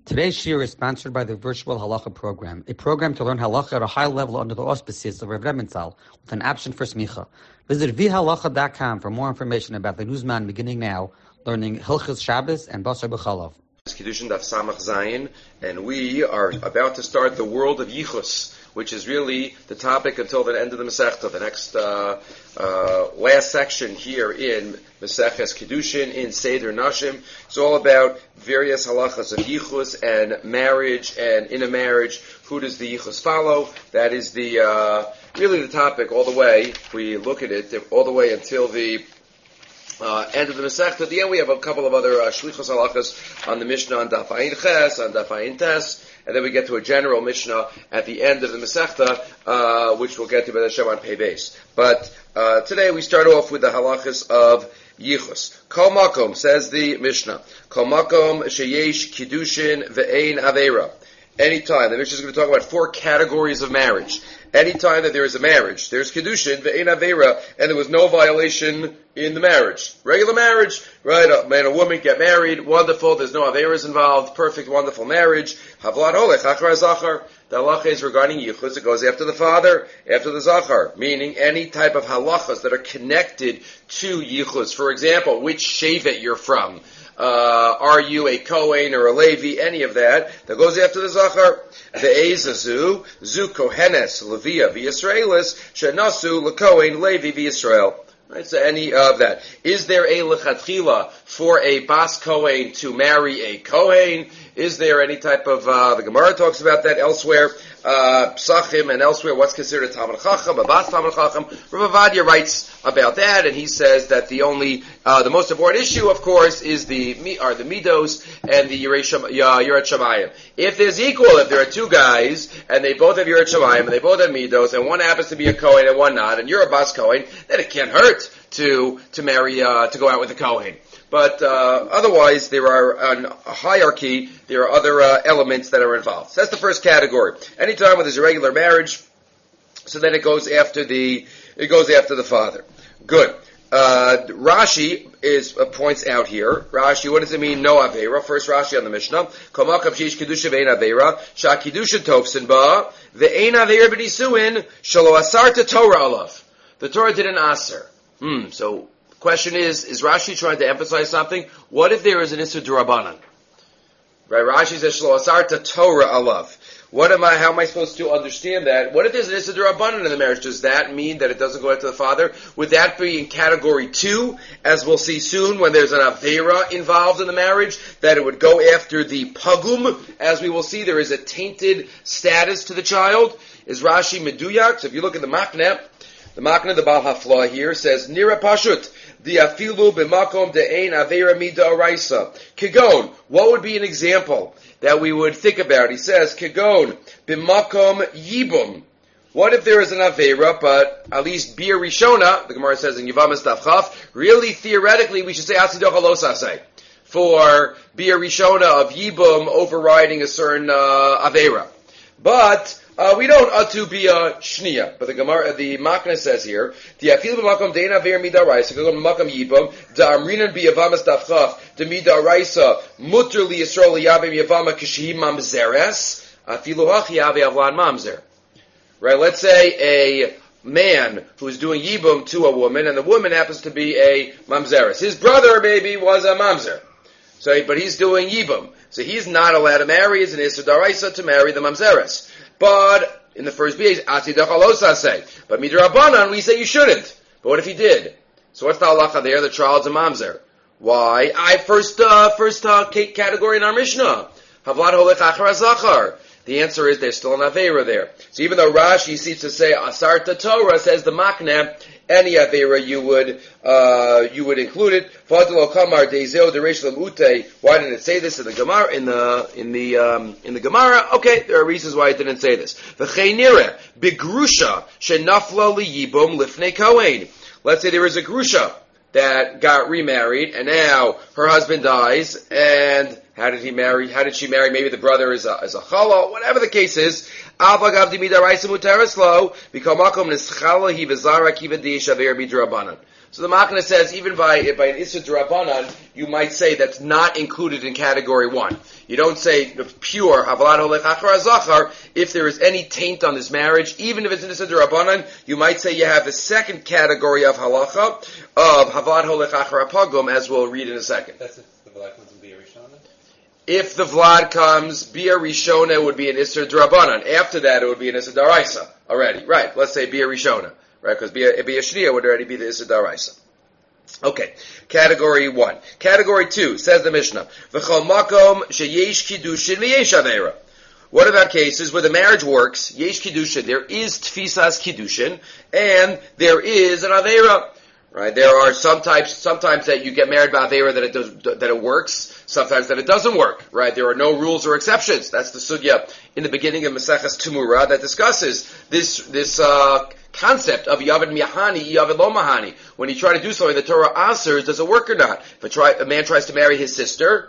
Today's shiur is sponsored by the Virtual Halacha Program, a program to learn halacha at a high level under the auspices of Rav Rementhal, with an option for smicha. Visit vhalacha.com for more information about the newsman beginning now, learning Hilchos Shabbos and Basar B'chalav. Kiddushin Daf Samach Zayin, and we are about to start the world of Yichus, which is really the topic until the end of the Masechta. The next last section here in Maseches Kiddushin in Seder Nashim. It's all about various halachas of Yichus and marriage, and in a marriage, who does the Yichus follow? That is the really the topic all the way. If we look at it all the way until the end of the Masechta. At the end, we have a couple of other shlichos halachas on the Mishnah on Daf Ayin Ches, on Daf Ayin Tes, and then we get to a general Mishnah at the end of the Masechta, which we'll get to by the Shem on Pei Beis. But today we start off with the halachas of Yichus. Kol makom, says the Mishnah, Kol makom sheyesh kiddushin ve'ein aveira. Anytime, the Mishnah is going to talk about 4 categories of marriage. Anytime that there is a marriage, there's Kiddushin, ve'ein aveira, and there was no violation in the marriage. Regular marriage, right? A man and a woman get married, wonderful, there's no aveiras involved, perfect, wonderful marriage. Havlat holech, achar zachar. The halacha is regarding Yichus, it goes after the father, after the zachar, meaning any type of halachas that are connected to Yichus. For example, which shevet you're from. Are you a Kohen or a Levi? Any of that goes after the Zachar. The Ezazu, Zu Kohenes, Levia, V'Yisraelis, Shenasu, Lekohen, Levi, V'Yisrael. Right, so any of that. Is there a lechatchila for a Bas Kohen to marry a Kohen? Is there any type of, the Gemara talks about that elsewhere, Psachim and elsewhere, what's considered a Talmud Chacham, a Bas Talmud Chacham? Rav Avadia writes about that, and he says that the most important issue, of course, is the Midos and the Yirat Shamayim. If there's equal, if there are 2 guys, and they both have Yirat Shamayim, and they both have Midos, and one happens to be a Kohen and one not, and you're a Bas Kohen, then it can't hurt to marry, to go out with a Kohen. But otherwise, there are a hierarchy. There are other elements that are involved. So that's the first category. Anytime when there's a regular marriage, so then it goes after the father. Good. Rashi points out here. Rashi, what does it mean? No aveira. First Rashi on the Mishnah. Komakav sheish kedusha ve'ein aveira. Sha kedusha tofsin ba ve'ein aveira b'nisuin shelo asarta Torah alav. The Torah didn't aser. So. Question is Rashi trying to emphasize something? What if there is an Issur D'Rabbanan? Right, Rashi says, Shlo Asarta Torah Alav. How am I supposed to understand that? What if there's an Issur D'Rabbanan in the marriage? Does that mean that it doesn't go after the father? Would that be in category 2, as we'll see soon, when there's an Aveira involved in the marriage, that it would go after the Pagum? As we will see, there is a tainted status to the child. Is Rashi Meduyak? So if you look at the Makna, the Baal Haflah here says, Nira Pashut, the afilu b'makom de'ein aveira mida oraisa. Kegon, what would be an example that we would think about? He says, Kegon, b'makom yibum. What if there is an aveira, but at least bir rishona, the Gemara says in Yevamos Daf Chaf, really theoretically we should say asidoch halosasei. For bir rishona of yibum overriding a certain aveira. But we don't atu be a shnia, but the Gemara, the Makna says here, the afil b'makom dein aver midaraisa, kagom b'makom yibam, da amrinan b'yavamas dafchaf, de midaraisa, mutter li Yisrael yavim yavama k'shehim mamzeres, afilu hachi yave avlan mamzer. Right, let's say a man who's doing yibum to a woman, and the woman happens to be a mamzeres. His brother maybe was a mamzer. So, but he's doing yibum. So he's not allowed to marry, it's an Issur D'Oraisa to marry the mamzeres. But in the first base, atidach halosah say. But midrabanan, we say you shouldn't. But what if he did? So what's the halacha there? The child's a mamzer. Why? First category in our Mishnah. Havlat holech achar zachar. The answer is there's still an aveira there. So even though Rashi seems to say asarta Torah, says the Makna, any aveira you would include it. Fadlo kamar deizeo deresh lemute. Why didn't it say this in the Gemara? In the Gemara, okay, there are reasons why it didn't say this. V'cheinire begrusha shenafla liyibum lifnei kohen. Let's say there is a grusha that got remarried, and now her husband dies, and how did she marry? Maybe the brother is a chala, whatever the case is. So the Machna says even by an Issa D'Rabbanan, you might say that's not included in category 1. You don't say the pure Havalat Holech Achar Zachar if there is any taint on this marriage. Even if it's an Issa D'Rabbanan, you might say you have the second category of halacha of Havalat Holech Achar Pagum, as we'll read in a second. That's if the Vlad comes in Bia Rishona? If the Vlad comes, Bia Rishona would be an Issa D'Rabbanan. After that, it would be an Issa D'Araisa already. Right, let's say Bia Rishona. Right, because Bia Shniya would already be the Issa D'Araisa. Okay, category 1. Category 2, says the Mishnah, V'chol makom sheyesh kiddushin v'yesh avera. What about cases where the marriage works, yesh kiddushin, there is tfisas kiddushin, and there is an avera. Right, there are sometimes that you get married by avera that it works, sometimes that it doesn't work. Right, there are no rules or exceptions. That's the sugya in the beginning of Maseches Tumura that discusses this concept of Yavid Mihani, Yavid Lo Mahani. When you try to do something, the Torah answers, does it work or not? If a man tries to marry his sister,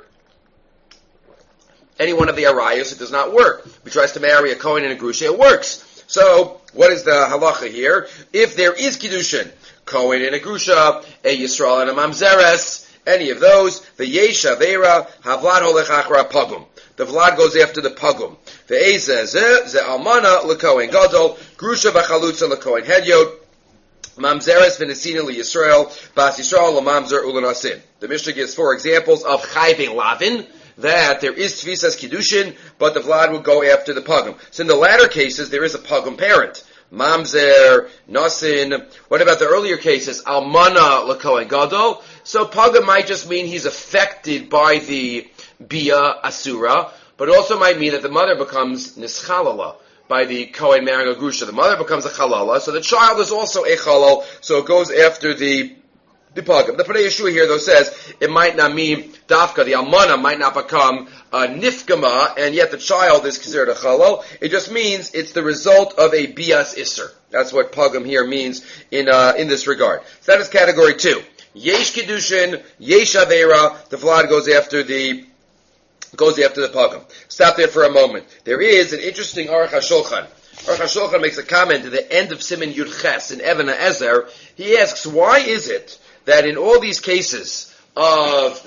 any one of the Arayos, it does not work. If he tries to marry a Kohen and a Grusha, it works. So, what is the halacha here? If there is Kiddushin, Kohen and a Grusha, a Yisrael and a Mamzeres, any of those, the Yesh Avera, Havlad Holech Achra Pagum. The Vlad goes after the Pagum. The Eze ze Almana leKohen Gadol, Grusha v'Chalutza leKohen Hedyot, Mamzeres v'Nesina leYisrael, Bas Yisrael leMamzer uleNasin. The Mishnah gives 4 examples of Chayvin Lavin, that there is Tvisas Kiddushin, but the Vlad will go after the Pagum. So in the latter cases, there is a Pagum parent. Mamzer, Nasin. What about the earlier cases? Almana leKohen Gadol. So Pagum might just mean he's affected by the Bia Asura, but it also might mean that the mother becomes Nischalala by the Kohen marrying a Grusha. The mother becomes a Chalala, so the child is also a Chalal, so it goes after the Pagum. The Pnei Yeshua here, though, says it might not mean Dafka, the Almana might not become Nifkama, and yet the child is considered a Chalal. It just means it's the result of a Bias Isser. That's what Pagum here means in this regard. So that is category 2. Yesh Kiddushin, Yesh Avera, the Vlad goes after the Pagum. Stop there for a moment. There is an interesting Aruch HaShulchan. Aruch HaShulchan makes a comment at the end of Siman Yud Ches in Even HaEzer. He asks, why is it that in all these cases of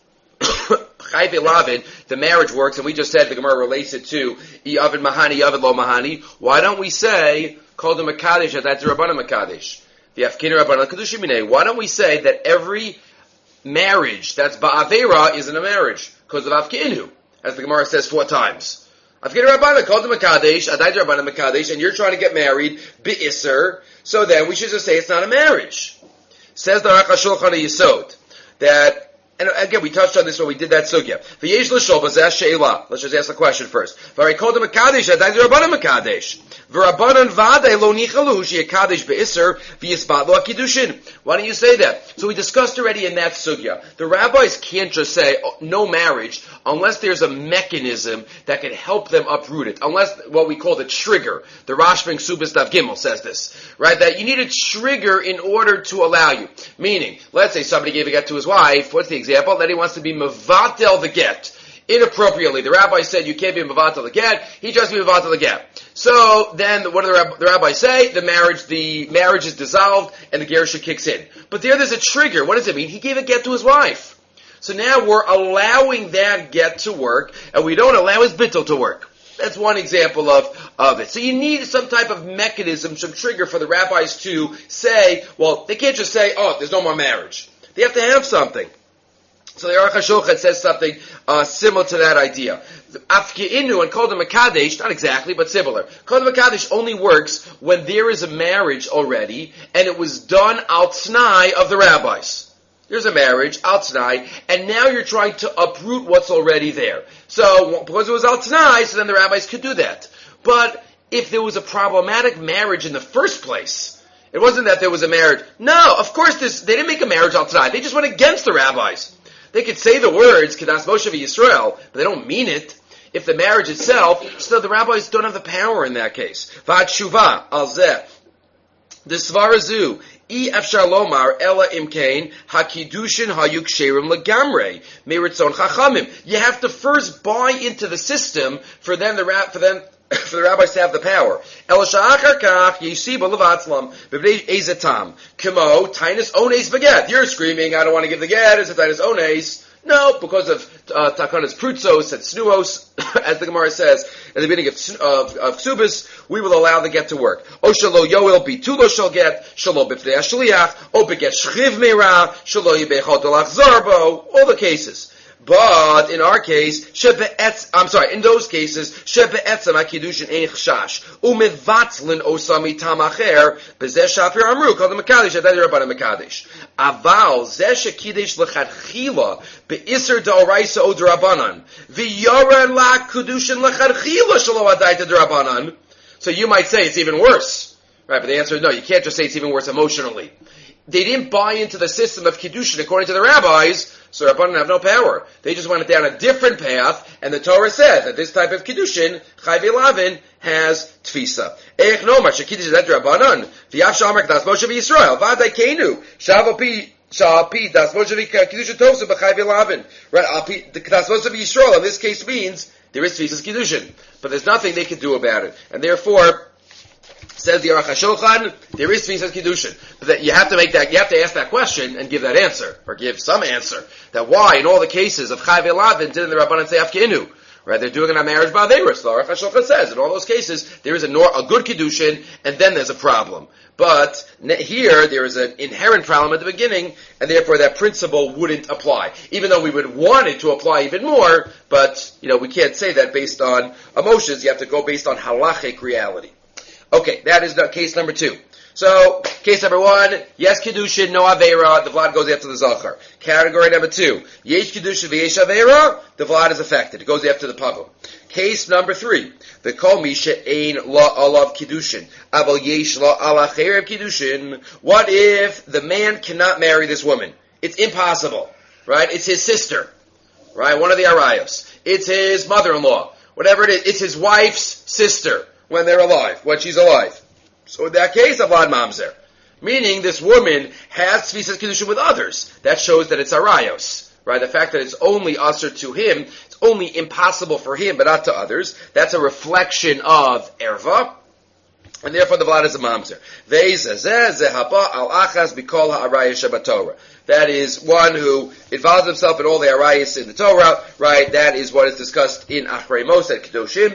Chayve Lavin, the marriage works, and we just said the Gemara relates it to Yavid Mahani, Yavid Lo Mahani, why don't we say, called the Makadesh, that's the Rabbanan Makadesh? The Afkinu Rabbanan Kedushim Minei. Why don't we say that every marriage that's Ba'avera isn't a marriage? Because of Afkinu, as the Gemara says 4 times. Afkinu Rabbanan called the Makadesh, Adai Rabbanan Makadesh, and you're trying to get married, Be'isser, so then we should just say it's not a marriage. Says the Aruch HaShulchan Yisod, that, and again, we touched on this when we did that sugya. V'yesh l'shol b'zeh she'ela. Let's just ask the question first. V'ari kol d'mekadesh adai d'Rabbanan mekadesh. V'Rabbanan v'adai lo nichalu she'yakadesh be'isser v'yisbat lo ha'kiddushin. Why don't you say that? So we discussed already in that sugya. The rabbis can't just say no marriage unless there's a mechanism that can help them uproot it. Unless what we call the trigger. The Rashbam Subas Daf Gimel says this. Right? That you need a trigger in order to allow you. Meaning, let's say somebody gave a get to his wife. What's the example? That he wants to be mevatel the get. Inappropriately. The rabbi said you can't be mevatel the get. He tries to be mevatel the get. So then what do the rabbis say? The marriage is dissolved and the gerusha kicks in. But there's a trigger. What does it mean? He gave a get to his wife. So now we're allowing that get to work and we don't allow his bittul to work. That's one example of it. So you need some type of mechanism, some trigger for the rabbis to say, well, they can't just say, oh, there's no more marriage. They have to have something. So the Aruch HaShulchan says something similar to that idea. Afki'inu and Kol Makadesh, not exactly, but similar. Kol Makadesh only works when there is a marriage already, and it was done al t'nai of the rabbis. There's a marriage, al t'nai, and now you're trying to uproot what's already there. So, because it was al t'nai, so then the rabbis could do that. But if there was a problematic marriage in the first place, it wasn't that there was a marriage. No, of course they didn't make a marriage al t'nai. They just went against the rabbis. They could say the words, Kedas Moshe v'Yisrael, but they don't mean it. If the marriage itself, so the rabbis don't have the power in that case. V'at shuvah al zeh. The svarazu I afshar lomar ella imkain hakidushin hayuk sherim legamre meritzon chachamim. You have to first buy into the system for the rabbis to have the power. El sha'achar kach yisiba levatzlam b'bnei ezetam kemo tainus ones beget. You're screaming, I don't want to give the get. It's a tainus ones. No, because of takanas prutzos and snuos, as the Gemara says at the beginning of Ksubis, we will allow the get to work. O shalo yoel bitulo shall get, shalo b'fnei hashliach, o beget shchiv meira, shalo yibechot alach zarbo, all the cases. But in our case, in those cases, shebe'etzam hakidushin ein chashash, umevatzlin osami tamacher, bezeh shapir amru, called the mekadesh, adadi rabbanan mekadesh. Aval, zeh shekidesh lechatchila, be'isr da'oraisa o d'rabbanan, v'yoran la kudushin lechatchila shalo adayta d'rabbanan. So you might say it's even worse. Right, but the answer is no, you can't just say it's even worse emotionally. They didn't buy into the system of Kiddushin according to the rabbis, so Rabbanan have no power. They just went down a different path, and the Torah says that this type of Kiddushin, Chai V'Lavin, has Tfisa. Eich no, Masha Kiddush is Rabbanan. V'yav Shamak Das Moshe V'Yisrael. V'adai Keinu. Shavapi Das Moshe V'Kiddushin Tosa B'Chai V'Lavin. Right, Das Moshe V'Yisrael in this case means there is Tfisa's Kiddushin. But there's nothing they can do about it. And therefore, says the Aruch HaShulchan, there is Tfisa's Kiddushin. But that you have to ask that question and give that answer, or give some answer. That why, in all the cases of Chai V'Lavin, didn't the Rabbanan say Afkeinu? Right, they're doing it on marriage ba'averos. The Aruch HaShulchan says, in all those cases, there is a good Kiddushin, and then there's a problem. But here, there is an inherent problem at the beginning, and therefore that principle wouldn't apply. Even though we would want it to apply even more, but, we can't say that based on emotions. You have to go based on halachic reality. Okay, that is case number 2. So, case number 1, yes Kiddushin, no Aveira, the Vlad goes after the Zachar. Category number 2, Yesh Kiddushin v'yesh Aveira, the Vlad is affected. It goes after the Pagum. Case number 3, the Kol Misha Ein La Alav Kiddushin, Aval Yesh La Ala Cherev Kiddushin. What if the man cannot marry this woman? It's impossible, right? It's his sister, right? One of the Arayos. It's his mother-in-law. Whatever it is, it's his wife's sister when they're alive, when she's alive. So in that case, Avad Mamzer. Meaning this woman has Tfisas Kiddushin with others. That shows that it's Arayos. Right? The fact that it's only usher to him, it's only impossible for him, but not to others. That's a reflection of Erva. And therefore the Vlad is a Mamzer. That is one who involves himself in all the Arayos in the Torah. Right? That is what is discussed in Achrei Mos at Kedoshim.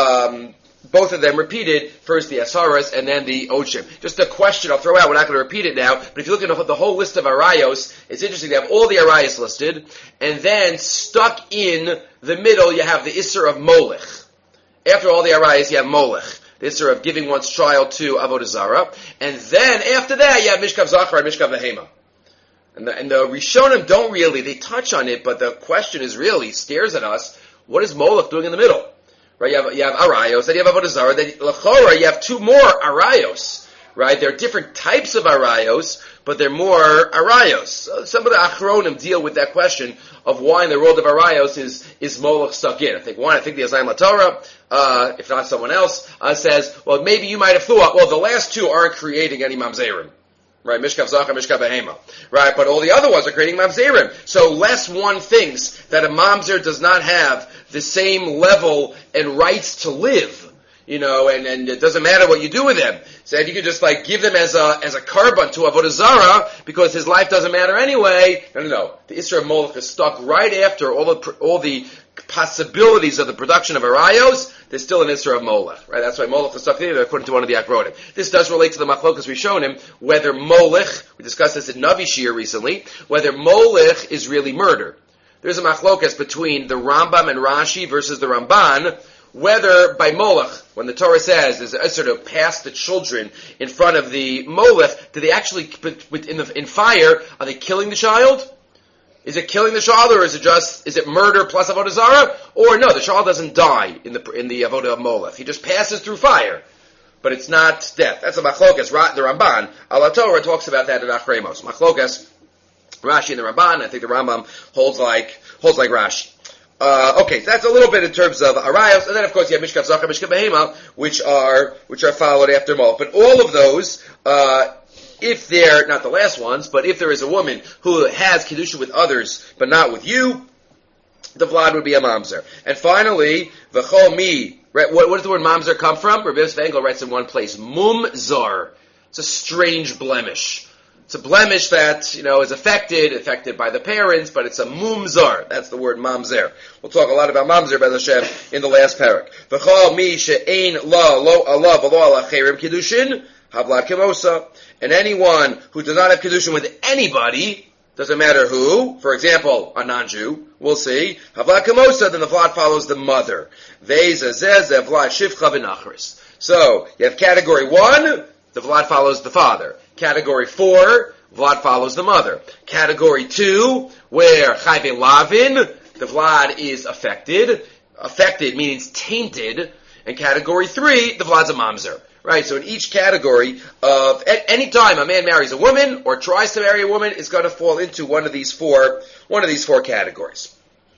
Both of them repeated, first the Asaras and then the Ochim. Just a question I'll throw out, we're not going to repeat it now, but if you look at the whole list of Arayos, it's interesting, they have all the Arayos listed, and then stuck in the middle you have the Isser of Molech. After all the Arayos you have Molech, the Isser of giving one's child to Avodah Zarah, and then after that you have Mishkav Zachar and Mishkav Behema. And the Rishonim don't really, they touch on it, but the question is really, stares at us, what is Molech doing in the middle? Right, you have Arayos, then you have Avodah Zarah, then L'chora, you have 2 more Arayos, right? There are different types of Arayos, but they're more Arayos. So some of the Achronim deal with that question of why in the world of Arayos is Molech stuck in. I think the Azayim LaTorah, if not someone else, says, well, maybe you might have thought, well, the last 2 aren't creating any Mamzerim. Right, Mishkav Zachar, Mishkav Behema. Right, but all the other ones are creating Mamzerim. So less one thinks that a Mamzer does not have the same level and rights to live. And it doesn't matter what you do with them. So you could just give them as a carbon to Avodah Zarah because his life doesn't matter anyway. No. The Isra of Molech is stuck right after all the possibilities of the production of Arayos. There's still an Isra of Molech, right? That's why Molech is stuck there according to one of the Akronim. This does relate to the Machlokas we've shown him, whether Molech, we discussed this in Navi Shir recently, whether Molech is really murder. There's a Machlokas between the Rambam and Rashi versus the Ramban, whether by Molech, when the Torah says there's a sort of pass the children in front of the Molech, do they actually, in fire, are they killing the child? Is it killing the child, or is it murder plus Avodah Zarah? Or no, the child doesn't die in the Avodah of Molech. He just passes through fire. But it's not death. That's a Machlokas. The Ramban, Al Torah talks about that in Achrei Mos. Machlokas, Rashi and the Ramban, I think the Rambam holds like Rashi. Okay, so that's a little bit in terms of arayos, and then of course you have mishkat zacha, mishkat behema, which are followed after mol. But all of those, if they're not the last ones, but if there is a woman who has kedusha with others but not with you, the vlad would be a mamzer. And finally, v'chol mi. Right, what does the word mamzer come from? Rabbi Yosef Engel writes in one place, mumzar. It's a strange blemish. It's a blemish that, is affected by the parents, but it's a mumzar. That's the word mamzer. We'll talk a lot about mamzer, by Hashem, in the last parak. V'chol mi she'ein la lo Allah v'lo ala chayrim kiddushin, havlad kemosa. And anyone who does not have kiddushin with anybody, doesn't matter who, for example, a non-Jew, we'll see, havlad kemosa, then the vlad follows the mother. Veza zez vlad shivcha v'nachris. So, you have category 1, the vlad follows the father. Category 4, vlad follows the mother. Category 2, where chayve lavin, the vlad is affected. Affected means tainted. And category 3, the vlad's a mamzer. Right, so in each category of, at any time a man marries a woman or tries to marry a woman, is going to fall into one of these four categories.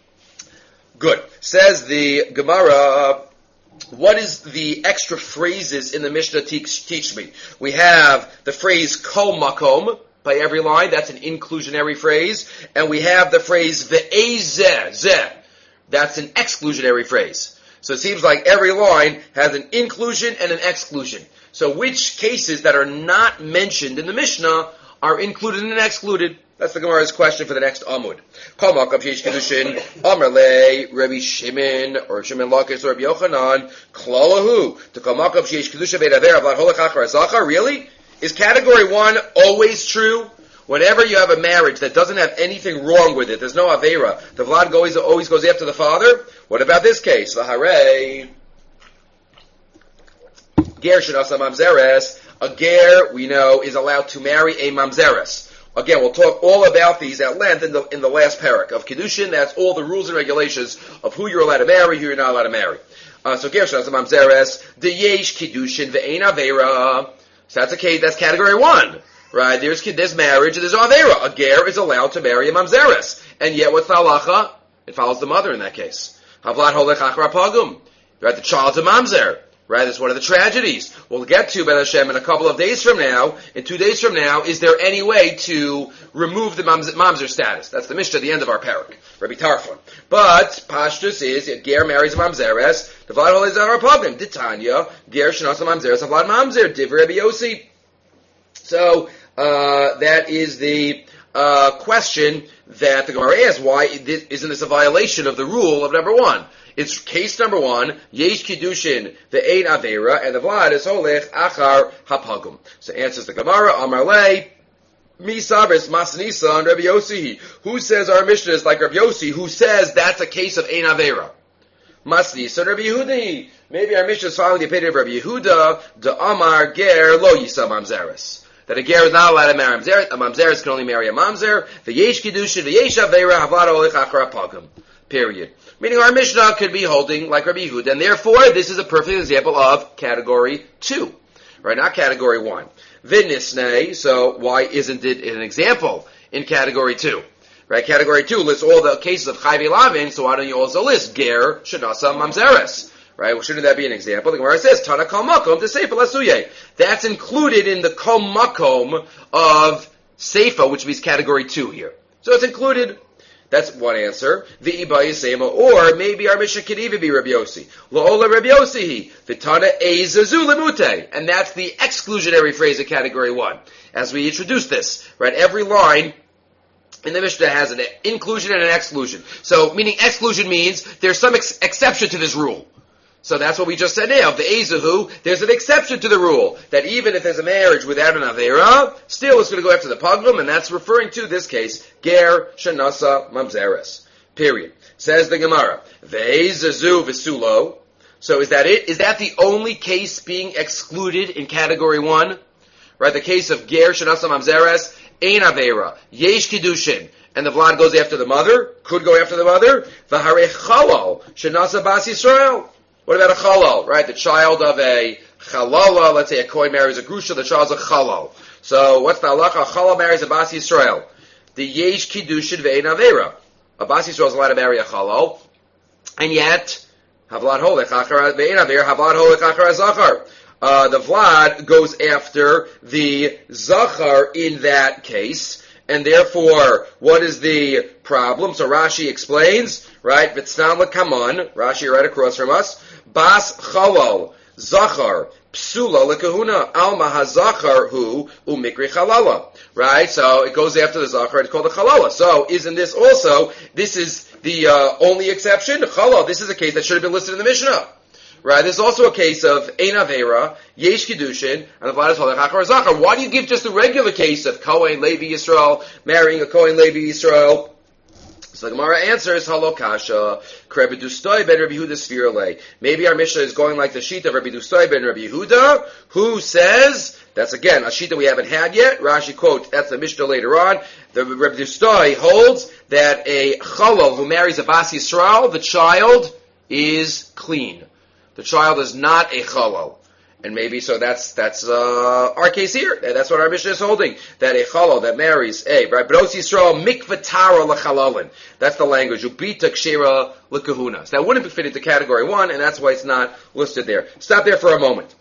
Good. Says the Gemara, what is the extra phrases in the Mishnah teach me? We have the phrase kol makom, by every line, that's an inclusionary phrase, and we have the phrase ve'ezeh, zeh, that's an exclusionary phrase. So it seems like every line has an inclusion and an exclusion. So which cases that are not mentioned in the Mishnah are included and excluded? That's the Gemara's question for the next Amud. Kol makom sheish kedushin, Amar le, Rabbi Shimon, or Shimon Lakish, or Rabbi Yochanan, klalahu, to kol makom sheish kedushin beid avera, vlad holech achar zacha, really? Is category 1 always true? Whenever you have a marriage that doesn't have anything wrong with it, there's no avera, the vlad always goes after the father? What about this case? V'harei ger shenasa mamzeres. A ger, we know, is allowed to marry a mamzeres. Again, we'll talk all about these at length in the last parak of Kiddushin. That's all the rules and regulations of who you're allowed to marry, who you're not allowed to marry. So ger shenasa mamzeres, the yesh Kiddushin ve'ein avera. So that's that's category 1. Right, there's marriage, and there's avera. A ger is allowed to marry a mamzeres. And yet, what's the halacha? It follows the mother in that case. Havlad holech achra pagum. Right, the child's a mamzer. Right, that's one of the tragedies. We'll get to, Ben Hashem, in a couple of days from now, in 2 days from now, is there any way to remove the mamzer status? That's the Mishnah at the end of our parak, Rabbi Tarfon. But, Pashtus is, if ger marries a mamzeres, the vlad holech achra pagum. Titania, ger shenas a mamzeres, havlad mamzer, div Rabbi Yossi. So, that is the question that the Gemara asks. Why isn't this a violation of the rule of number 1? It's case number 1, yesh kiddushin ve'ein avera, and the vlad is holech achar hapagum. So answers the Gemara, Amar le, mi sabris masnisa and Rabbi Yossi. Who says our Mishnah is like Rabbi Yossi, who says that's a case of ein avera? Masnisa and Rabbi Yehuda. Maybe our Mishnah is following the opinion of Rabbi Yehuda, de Amar ger lo yisa mamzeres. That a ger is not allowed to marry a mamzeres can only marry a mamzer. The yesh kiddushin, the yesh avera, havlad holech achar pagum. Period. Meaning our Mishnah could be holding like Rabbi Yehuda, and therefore this is a perfect example of category 2, right? Not category 1. V'nisnei. So why isn't it an example in category 2? Right? Category 2 lists all the cases of chayve lavin. So why don't you also list ger shenasa mamzeres? Right? Well, shouldn't that be an example? The Gemara says, Tana kol makom to seifa lasuye. That's included in the kol makom of seifa, which means category 2 here. So it's included. That's one answer. The iba yisema, or maybe our Mishnah could even be Rabbi Yossi. La'ola Rabbi Yossi, v'tana eizazu lemute. And that's the exclusionary phrase of category 1. As we introduce this, right? Every line in the Mishnah has an inclusion and an exclusion. So, meaning exclusion means there's some exception to this rule. So that's what we just said now. The Ezahu, there's an exception to the rule, that even if there's a marriage without an Avera, still it's going to go after the Pagum, and that's referring to this case, Ger Shanasa Mamzeres. Period. Says the Gemara, Ve'ezazu V'sulo. So is that it? Is that the only case being excluded in category 1? Right, the case of Ger Shanasa Mamzeres, Ein Avera, Yesh Kiddushin, and the Vlad goes after the mother, could go after the mother, V'harei Chalal Shanasa Bas Yisrael. What about a chalal, right? The child of a chalala, let's say a kohen marries a grusha, the child's a chalal. So what's the halacha? A chalal marries a bas Yisrael. The yesh kiddushin ve'ein avera. A bas Yisrael is allowed to marry a chalal. And yet, Havlad Holech Achar Ve'en Aver, Havlad Holech Achar Zachar. The Vlad goes after the Zachar in that case, and therefore, what is the problem? So Rashi explains, right? V'tznan l'kaman, Rashi right across from us, Bas Chalal, Zachar, Psula l'kahuna, Alma HaZachar hu umikri Chalala. Right? So it goes after the Zachar, it's called the Chalala. So isn't this also, this is the only exception? Chalal, this is a case that should have been listed in the Mishnah. Right, this is also a case of Ein Avera, Yesh Kiddushin, and the Vlad is Holech Achar Zachar. Why do you give just the regular case of Kohen Levi Yisrael marrying a Kohen Levi Yisrael? So the Gemara answers, Halo Kasha, Rebbe Dustoi ben Rabbi Yehuda Sfirale. Maybe our Mishnah is going like the sheet of Rabbi Dustoi ben Rabbi Yehuda, who says, that's again a sheet that we haven't had yet. Rashi quote, that's the Mishnah later on. The Rabbi Dustoi holds that a Chalal who marries a Bas Yisrael, the child is clean. The child is not a chalal. And maybe, so that's our case here. That's what our Mishnah is holding. That a chalal that marries a, right? B'nos Yisrael mikvatara l'chalalin. That's the language. Ubita kshira l'kahuna. So that wouldn't fit into category 1, and that's why it's not listed there. Stop there for a moment.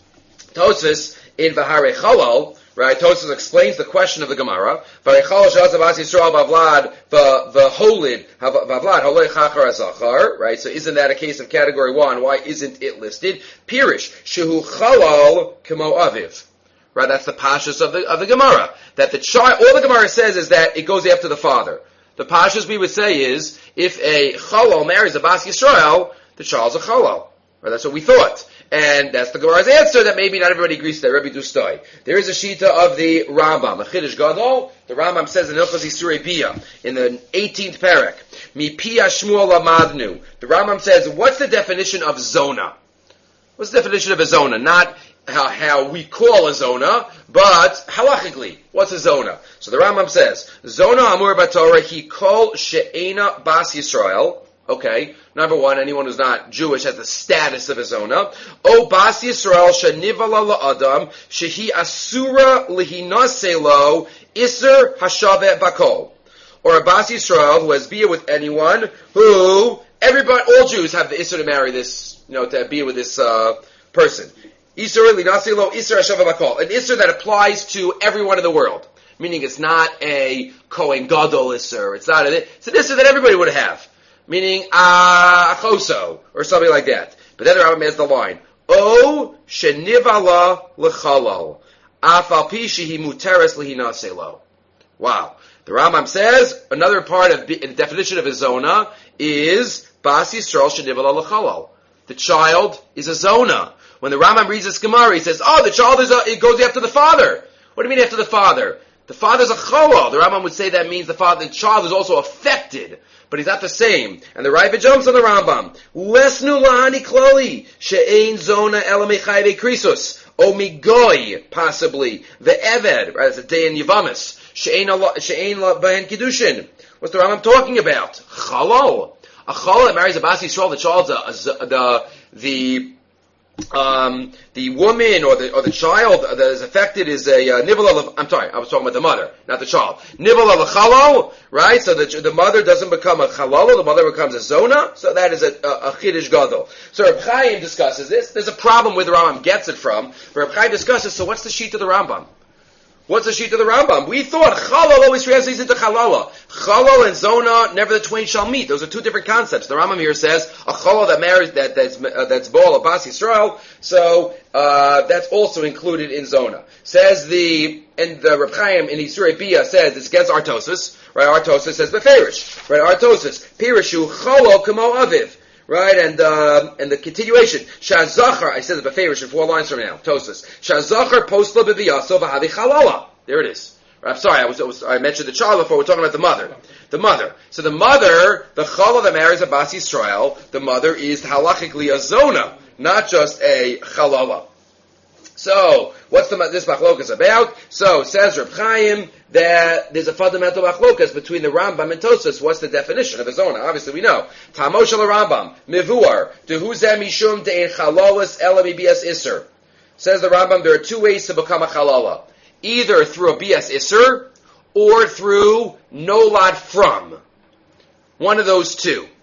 Tosfos in V'harei Chalal, right? Tosfos explains the question of the Gemara. V'harei Chalal she'az Bas Yisrael b'Vlad v'holid v'Vlad holei chachar azachar, right? So isn't that a case of category 1? Why isn't it listed? Pirish shehu Chalal k'mo aviv. Right? That's the pashas of the Gemara. That the child, all the Gemara says is that it goes after the father. The pashas we would say is if a Chalal marries a Bas Yisrael, the child's a Chalal. Right? That's what we thought. And that's the Gemara's answer that maybe not everybody agrees to that. Rabbi Dustoi. There is a shita of the Rambam, a Chiddush Gadol. The Rambam says in Hilchos Isurei Bia, in the 18th parak, Mi Pia Shmuel Lamadnu. The Rambam says, what's the definition of zona? What's the definition of a zona? Not how we call a zona, but halachically, what's a zona? So the Rambam says, Zona Amur Batorah Hi Kol She'ena Bas Yisrael. Okay, number 1, anyone who's not Jewish has the status of a zona. O Bas Yisrael shenivala la'adam shehi asura lihinaselo iser hashave bakol. Or a Bas Yisrael who has bia with anyone who, all Jews have the iser to marry this, to be with this person. Iser lihinaselo iser hashave bakol. An iser that applies to everyone in the world. Meaning it's not a Kohen Gadol iser. It's an iser that everybody would have. Meaning, achoso, or something like that. But then the Rambam has the line, O shenivala l'chalal, afal pi shehi muteres lihinaselo. Wow. The Rambam says, another part of the definition of a zona is, Bas Yisrael shenivala l'chalal. The child is a zona. When the Rambam reads this Gemara, he says, the child it goes after the father. What do you mean after the father? The father's a chalal. The Rambam would say that means the child is also affected. But he's not the same. And the Raiva jumps on the Rambam. Lesnu lahani klali she'ein zona elamechayve krisus o migoy possibly the eved, right? It's a day in Yavamis she'ein bahen kiddushin. What's the Rambam talking about? Chalal. A chalal that marries a Bas Yisrael, the child's the woman or the child that is affected is a nivala. I'm sorry, I was talking about the mother, not the child. Nivala l'chalal, right? So the mother doesn't become a chalala, the mother becomes a zona. So that is a chiddush gadol. So Reb Chaim discusses this. There's a problem where the Rambam gets it from. But Reb Chaim discusses. So what's the sheet of the Rambam? What's the sheet of the Rambam? We thought chalal always translates into chalala. Chalal and zona, never the twain shall meet. Those are two different concepts. The Rambam here says a chalal that marries that's bol of Bas Yisrael. So that's also included in zona. Says the Reb Chaim in Isurei Bia says this against Artosis. Right? Artosis says beferish. Right? Artosis pirishu chalal kamo aviv. Right, and the continuation. Shazachar, I said it beferish in 4 lines from now. Tosis. Shazachar postla beviyaso v'havi chalala. There it is. I'm sorry, I mentioned the child before. We're talking about the mother. The mother. So the mother, the challah that marries a Bas Yisrael, the mother is halachically a zona, not just a chalala. So, what's this machlokas about? So, says Reb Chaim that there's a fundamental machlokas between the Rambam and Tosfos. What's the definition of a zona? Obviously we know. Tamosh al Rambam, mivuar, dehuzeh mishum de'en chalalas ela mibias iser. Says the Rambam, there are 2 ways to become a chalala. Either through a bias iser, or through nolad from. One of those 2.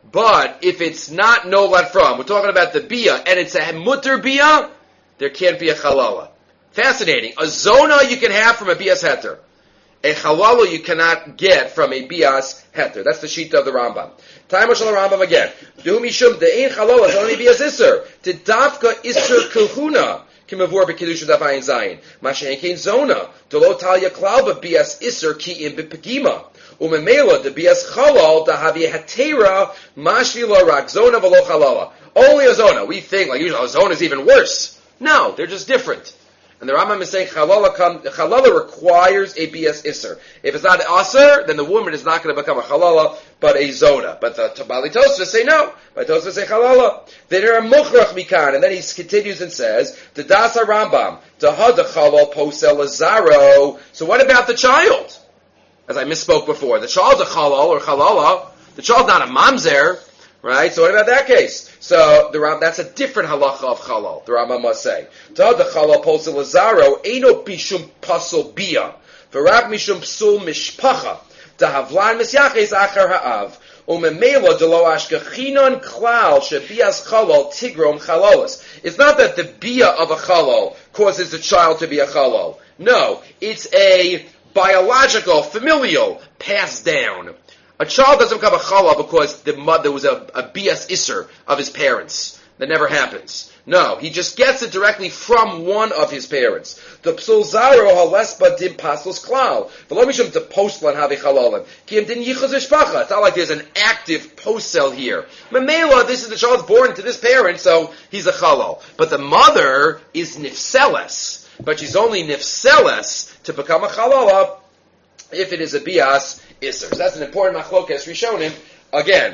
But if it's not nolad from, we're talking about the bia, and it's a mutter bia, there can't be a halala. Fascinating. A zona you can have from a bias heter. A halala you cannot get from a bias heter. That's the shita of the Rambam. Time of Rambam again. Du mishum de'ein halala zoni bias iser. Tidavka iser kuhuna. Kimavur b'kedusha davayin zayin. Mashenkein zona. Delo talya klauba bias iser ki im b'pegima. Umemela de bias halal da havi hatera mashvila rak zona v'lo halala. Only a zona. We think like usually a zona is even worse. No, they're just different. And the Rambam is saying halala requires a bias iser. If it's not aser, then the woman is not going to become a halala, but a zona. But the Bali Tosfos say no. By Tosfos say halala. Then there are mukhrach mikan, and then he continues and says, the dasa Rambam, dahada halal posel azaro. So what about the child? As I misspoke before, the child's a halal or halala. The child's not a mamzer, right? So what about that case? So that's a different halacha of halal. The Rambam must say, "Ta the halal posel lazaro eino bishum pasol bia, v'rak mishum psul mishpacha, da havlan misyaches acher ha'av, umemela delo ashkechinon klal shebias halal tigrom chalalas." It's not that the bia of a halal causes the child to be a halal. No, it's a biological, familial, passed down. A child doesn't become a chalal because there was a bias iser of his parents. That never happens. No, he just gets it directly from one of his parents. The psul zaro halesba dim paslos klal. V'lo mishum de postlan havi chalalim. Ki im din yichaz mishpacha. It's not like there's an active post-cell here. Memela, this is the child's born to this parent, so he's a chalal. But the mother is nifseles. But she's only nifseles to become a chalala if it is a bias iser. So that's an important machlokas rishonim. Again,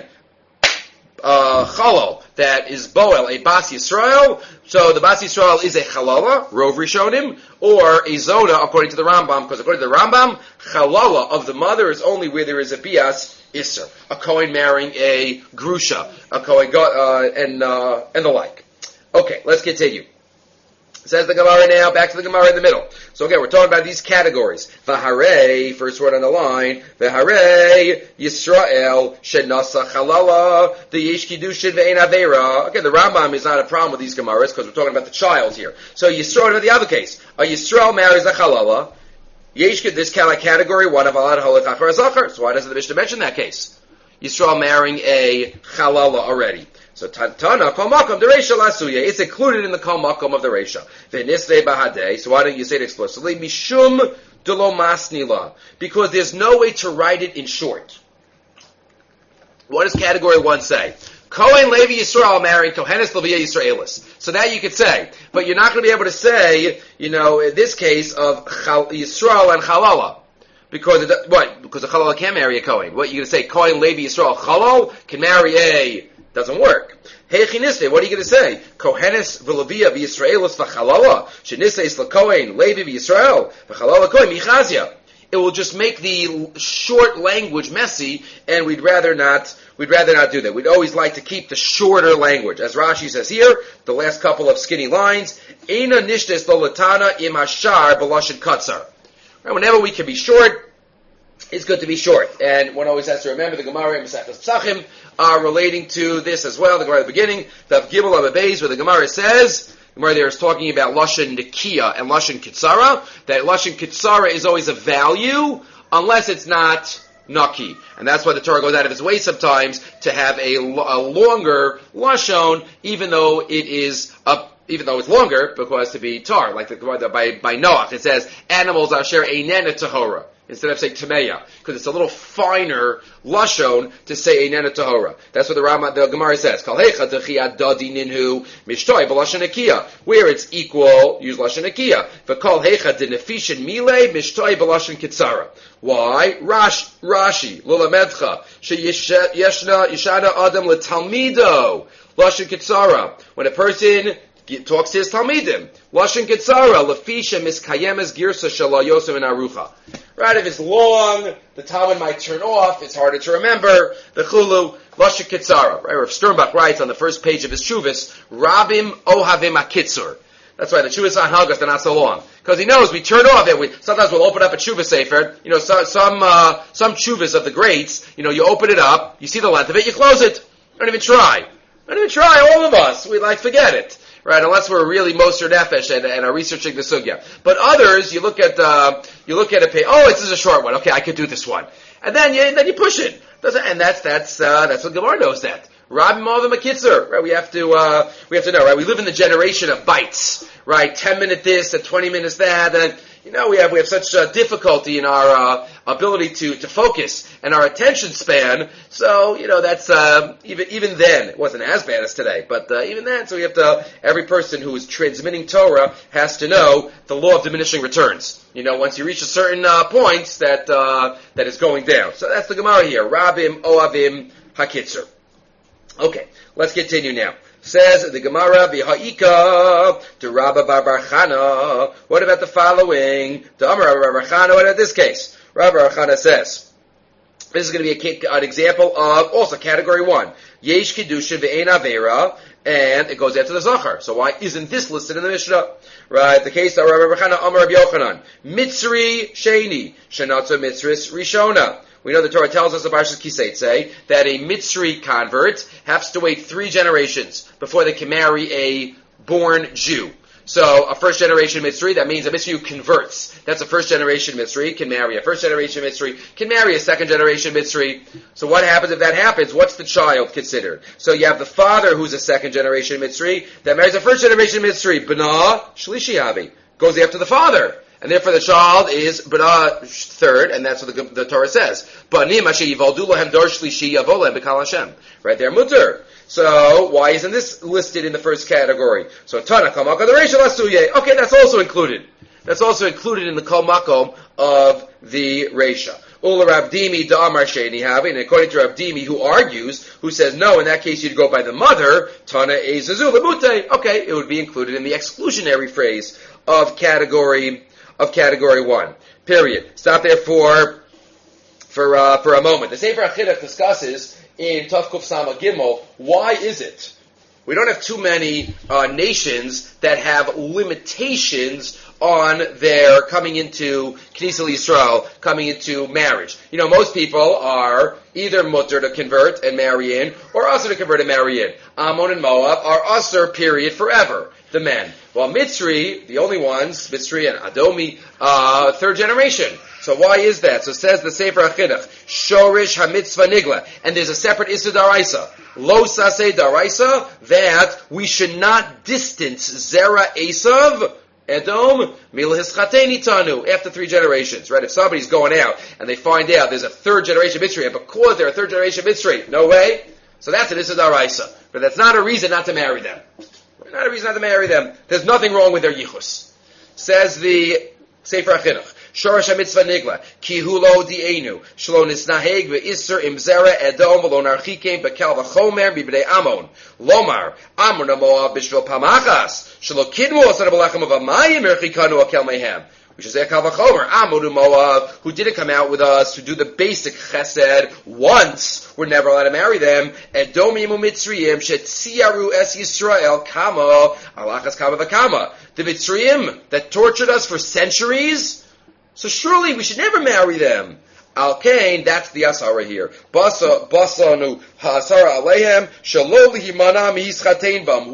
chalal that is boel, a bas Yisrael. So the bas Yisrael is a chalala, rov rishonim, or a zona according to the Rambam, because according to the Rambam, chalala of the mother is only where there is a bias iser. A kohen marrying a grusha, a kohen and the like. Okay, let's continue. Says the Gemara now, back to the Gemara in the middle. So again, we're talking about these categories. V'harei, first word on the line, V'harei Yisrael shenasa chalala the yesh kiddushin ve'ein avera. Again, the Rambam is not a problem with these Gemaras because we're talking about the child here. So Yisrael, in the other case, a Yisrael marries a chalala. Yesh this category one of alad halach achar zachar. So why doesn't the Mishnah mention that case? Yisrael marrying a chalala already. So Tana kol makom the reisha lasuya. It's included in the kol makom of the reisha. V'nisvei bahadei. So why don't you say it explicitly? Mishum delo masnila. Because there's no way to write it in short. What does category 1 say? Kohen Levi Yisrael marrying Kohenes Leviya Yisraelis. So that you could say, but you're not going to be able to say, in this case of Yisrael and Chalala. Because Because a Chalala can't marry a Kohen. What, you're going to say Kohen Levi Yisrael Chalal can marry a... Doesn't work. Hey Chiniste, what are you going to say? Kohenes v'Leviya v'Yisraelis v'Chalala. Shenise is l'Kohen Levi v'Yisrael v'Chalala Kohen michazia. It will just make the short language messy, and we'd rather not do that. We'd always like to keep the shorter language. As Rashi says here, the last couple of skinny lines, Eina nishtes lolatana im hashar b'lashon katzar. Whenever we can be short, it's good to be short. And one always has to remember the Gemara and Masechtas Pesachim are relating to this as well. The Gemara at the beginning, the Gimel of Abayz, where the Gemara says, the Gemara there is talking about Lashon Nikia and Lashon Kitzara, that Lashon Kitzara is always a value, unless it's not Naki. And that's why the Torah goes out of its way sometimes to have a longer Lashon, even though it's longer, because to be tar, like by Noach, it says, animals are share einena tahora, instead of saying tameya, because it's a little finer lashon to say einena tahora. That's what the Gemara says. Kal hecha techiyat dadi ninhu mishtoi b'lashon nekiya. Where it's equal, use lashon nekiya. V'kal hecha denefishin mile mishtoi b'lashon kitzara. Why? Rashi lulamedcha sheyeshna yishana adam letalmido lashon kitzara. When a person talks to his talmidim, lashon kitzara lefisha miskayemes girsa shala yosef and arucha. Right, if it's long, the Talmud might turn off, it's harder to remember, the chulu, lashon kitzara. Right, Rav Sternbach writes on the first page of his Shuvas, Rabim ohavim akitzur. That's why the Shuvas on Haggas are not so long. Because he knows we turn off it. Sometimes we'll open up a Shuvah Sefer, some Shuvas of the greats, you open it up, you see the length of it, you close it. Don't even try. Don't even try, all of us. We forget it. Right, unless we're really Moser Nefesh and are researching the sugya. But others, you look at a page. Oh, this is a short one. Okay, I could do this one, and then you push it. And that's what Gemara knows that. Rabbi Malvim Akitzer. Right, we have to know. Right, we live in the generation of bites. Right, 10-minute this and 20 minutes that, and we have such difficulty in our ability to focus and our attention span. So that's even then it wasn't as bad as today, but even then, so we have to. Every person who is transmitting Torah has to know the law of diminishing returns. Once you reach a certain point, that is going down. So that's the Gemara here. Rabim Oavim Hakitzer. Okay, let's continue now. Says the Gemara, V'ha'ika, to Rabba Bar Chana. What about the following? To Amar Rabba Bar Chana, what about this case? Rabba Bar Chana says, this is going to be an example of also category 1. Yesh Kiddushin V'ein Avera, and it goes after the Zachar. So why isn't this listed in the Mishnah? Right, the case of Rabba Bar Chana, Amar Rabbi Yochanan, Mitzri Sheni, Shenatza Mitzris Rishona. We know the Torah tells us, the Parshas Kiseitze, that a Mitzri convert has to wait 3 generations before they can marry a born Jew. So a first generation Mitzri, that means a Mitzri who converts. That's a first generation Mitzri, can marry a first generation Mitzri, can marry a second generation Mitzri. So what happens if that happens? What's the child considered? So you have the father who's a second generation Mitzri, that marries a first generation Mitzri. B'na Shlishi Havi, goes after the father. And therefore the child is B'na third, and that's what the Torah says. Right there, mutter. So why isn't this listed in the first category? So Tana Kol Makom the Reisha Lasuye. Okay, that's also included. That's also included in the Kol Makom of the Reisha. Ula Rabdimi Da'amar Sheni Havi, and according to Rabdimi, who argues, who says no, in that case you'd go by the mother. Tana Ezazu Lemute. Okay, it would be included in the exclusionary phrase of category 1. Period. Stop there for a moment. The Sefer HaChinuch discusses in Tavkuf Sama Gimel, why is it we don't have too many nations that have limitations on their coming into Knesset Yisrael, coming into marriage. Most people are either mutter to convert and marry in, or usher to convert and marry in. Ammon and Moab are usher, period, forever, the men. While Mitzri, the only ones, Mitzri and Adomi, third generation. So why is that? So says the Sefer HaChinuch, Shorish HaMitzvah Nigla, and there's a separate Issa Daraisa, Lo Saseh Daraisa, that we should not distance Zera Esav, Edom, Milahis Chateni Tanu, after 3 generations, right? If somebody's going out and they find out there's a third generation Mitzri, and because they're a third generation Mitzri, no way. So that's an Issa Daraisa. But that's not a reason not to marry them. Not a reason not to marry them. There's nothing wrong with their yichus. Says the Sefer HaChinuch, Shorish HaMitzvah Nigla, Ki hu lo di'enu, Shlo nisnaheg ve'isser im zera Edom v'lo narchikem bekel v'chomer b'bnei Ammon. Lomar, Ammon ha'moav b'shvil pamachas, Shlo kidmu asar b'lachem of amayim erchikanu akel mehem. Which is Ekal v'chomer, Ammon and Moab, who didn't come out with us to do the basic chesed once, we're never allowed to marry them. Edomim u'mitzriyim shetziyaru es Yisrael kama, alachas kama v'kama. The Mitzrayim that tortured us for centuries, so surely we should never marry them. Al Kain, that's the Asara here. Basanu ha'asara aleihem, shalo lihimana mihischatein bam.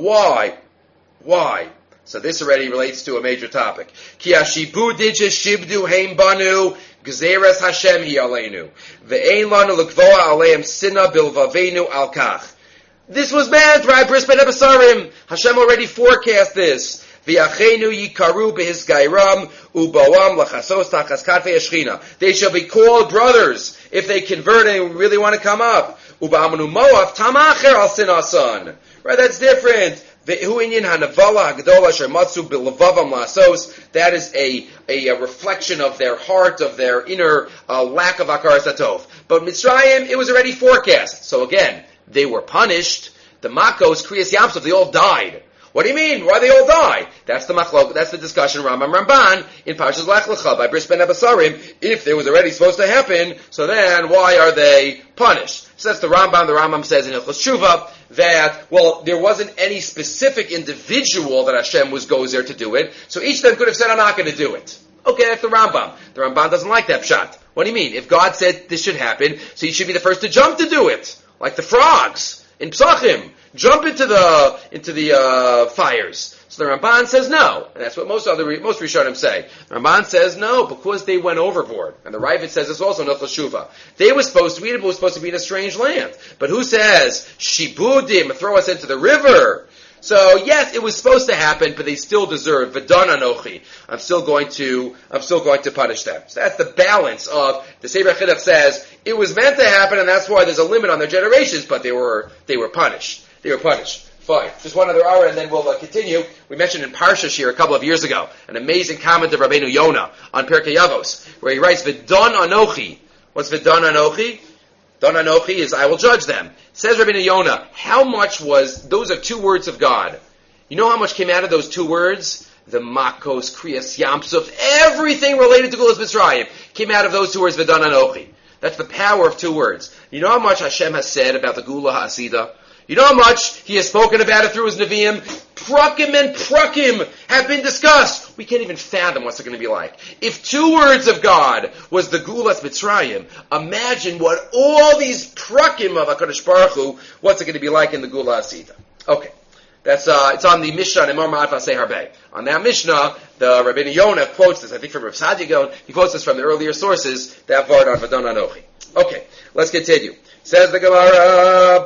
Why? So this already relates to a major topic. Ki hashibu didje shibdu heim banu, gzeres Hashem hi aleinu. Ve'ein lanu l'kvoa aleim sinna bilvavenu al kach. This was meant, right? Bris ben Abasarim. Hashem already forecast this. V'yachenu yikaru behis gairam uboam lachasos tachas katve yeshchina. They shall be called brothers if they convert and really want to come up. Uba'amanu moav tamacher al sinasan. Right? That's different. That is a reflection of their heart, of their inner lack of hakaras hatov. But Mitzrayim, it was already forecast. So again, they were punished. The Makos, Kriyas Yamsov, they all died. What do you mean? Why they all die? That's the machlok. That's the discussion Rambam Ramban in Parshas Lech Lecha by Bris ben Abasarim. If it was already supposed to happen, so then why are they punished? So that's the Rambam. The Rambam says in Hilchos Tshuva that, well, there wasn't any specific individual that Hashem goes there to do it, so each of them could have said, I'm not going to do it. Okay, that's the Rambam. The Rambam doesn't like that pshat. What do you mean? If God said this should happen, so you should be the first to jump to do it. Like the frogs. in Psachim, jump into the fires. So the Ramban says no, and that's what most Rishonim say. The Ramban says no because they went overboard, and the Ravid says this also in Nechel Shuvah. Edom was supposed to be in a strange land, but who says Shibudim, throw us into the river? So yes, it was supposed to happen, but they still deserve V'dan Anochi. I'm still going to punish them. So that's the balance of the Sefer Chinuch says it was meant to happen, and that's why there's a limit on their generations. But they were punished. They were punished. Fine. Just one other hour, and then we'll continue. We mentioned in Parsha here a couple of years ago an amazing comment of Rabbeinu Yonah on Pirkei Avos, where he writes V'dan Anochi. What's V'dan Anochi? Don Anochi is I will judge them. Says Rabbeinu Yonah, how much those are two words of God. You know how much came out of those two words? The Makos, Kriyas, Yamsuf, everything related to Gulas Mitzrayim came out of those two words, V'dan Anochi. That's the power of two words. You know how much Hashem has said about the Gula HaAsida? You know how much He has spoken about it through His Nevi'im? Prakim and Prakim have been discussed. We can't even fathom what's it going to be like. If two words of God was the Gulas Mitzrayim, imagine what all these Prakim of HaKadosh Baruch Hu, what's it going to be like in the Gula HaSida. Okay. That's, it's on the Mishnah, Nemar Ma'at Vasei Harbei. On that Mishnah, the Rabbeinu Yonah quotes this, I think from Rav Sadia Gaon, he quotes this from the earlier sources, that Vard on V'dan Anochi. Okay, let's continue. Says the Gemara,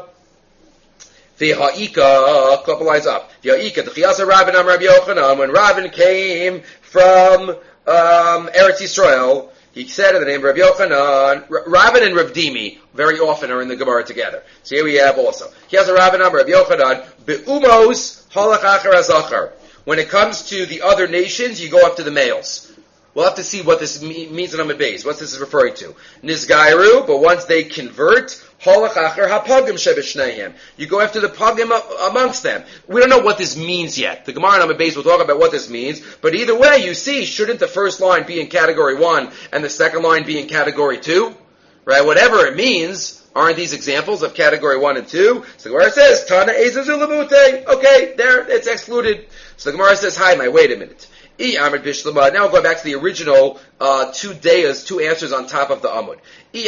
V'ha'ika, a couple lines up. V'ha'ika, T'chiyasa Rabin Am Rabbi Yochanan, when Rabin came from Eretz Yisrael, he said in the name of Rabbi Yochanan, Rabin and Rav Dimi very often are in the Gemara together. So here we have also. T'chiyasa Rabin Am Rabbi Yochanan, Be'umos halach acher azachar. When it comes to the other nations, you go up to the males. We'll have to see what this means in Amud Beis. What this is referring to. Nizgairu, but once they convert, halach acher hapagim shebeshneihem. You go after the pagim amongst them. We don't know what this means yet. The Gemara in Amud Beis will talk about what this means. But either way, you see, shouldn't the first line be in category 1 and the second line be in category 2? Right? Whatever it means. Aren't these examples of category 1 and 2? So the Gemara says, Tana Ezazu Lamute. Okay, there, it's excluded. So the Gemara says, hi, wait a minute. Now we'll go back to the original two answers on top of the Amud.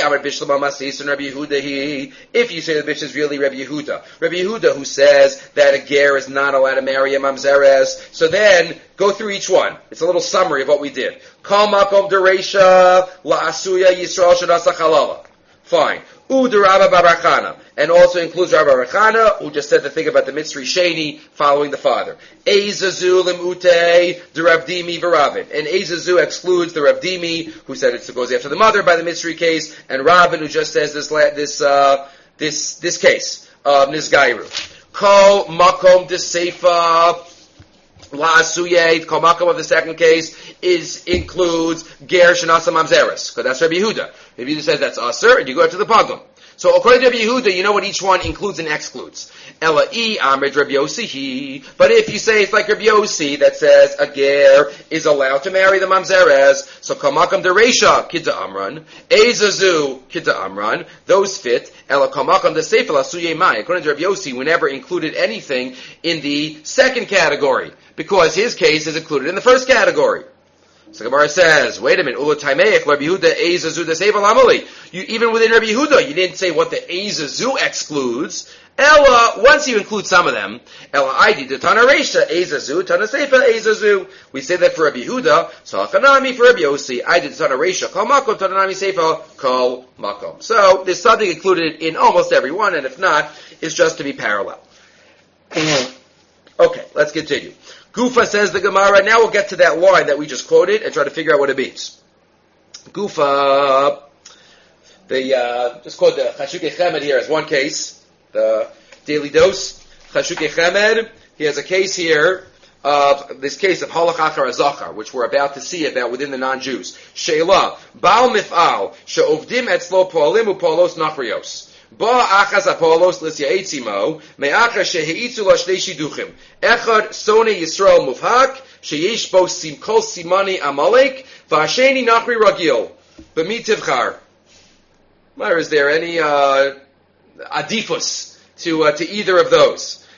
If you say the Mishnah is really Rabbi Yehuda who says that a ger is not allowed to marry a mamzeres, so then go through each one. It's a little summary of what we did. Kal makom dereisha la'asuya Yisrael shadasa chalala. Fine. Rabba Barachana, and also includes Rabba Barachana, who just said the thing about the Mitzri Sheni following the father. Eizazu limute the Ravdimi v'Ravin, and Eizazu excludes the Ravdimi, who said it goes after the mother by the Mitzri case, and Ravin, who just says this case of Nizgairu. Kol makom deseifa la'asuyet. Kol makom of the second case includes ger shenasa mamzeres, because that's Rabbi Yehuda. Rabbi Yehuda says that's Aser, and you go up to the Pagum. So according to Rabbi Yehuda, you know what each one includes and excludes. Ela'i amrid Rabbi Yossi. But if you say it's like Rabbi Yossi that says a ger is allowed to marry the mamzeres, so kamakam dereisha kidda amran, ezazu kidda amran, those fit. Ela kamakam deseifel asuye mai. According to Rabbi Yossi, we never included anything in the second category because his case is included in the first category. So Gemara says, wait a minute, Ula Taimeich, Rabbi Yehuda, Eizazu, Deseival Amali. Even within Rabbi Yehuda, you didn't say what the Eizazu excludes. Ella, once you include some of them, Ella Aidi, the Tana Reisha, Eizazu, Tana Seifa, Eizazu. We say that for Rabbi Yehuda, so Hakanami for Rabbi Yossi, Aidi, the Tana Reisha, Kol Makom, Tananami Seifa, Kol Makom. So, there's something included in almost every one, and if not, it's just to be parallel. Okay, let's continue. Gufa says the Gemara. Now we'll get to that line that we just quoted and try to figure out what it means. Gufa, just quote the Chashukei Chemed here as one case. The daily dose. Chashukei Chemed. He has a case here of this case of Halach Achar Azachar, which we're about to see about within the non-Jews. Sheila, Baal Mif'al, She'ovdim Etzlo Po'alim U'Po'alos Nachrios. Ba achas apolos lisyaetzimo me'achar sheheitzu la shnei shiduchim echad sone Yisrael mufhak sheyesh bo simkol simani amalek v'asheni nachri ragil b'mi tivchar. Is there any adifus to either of those?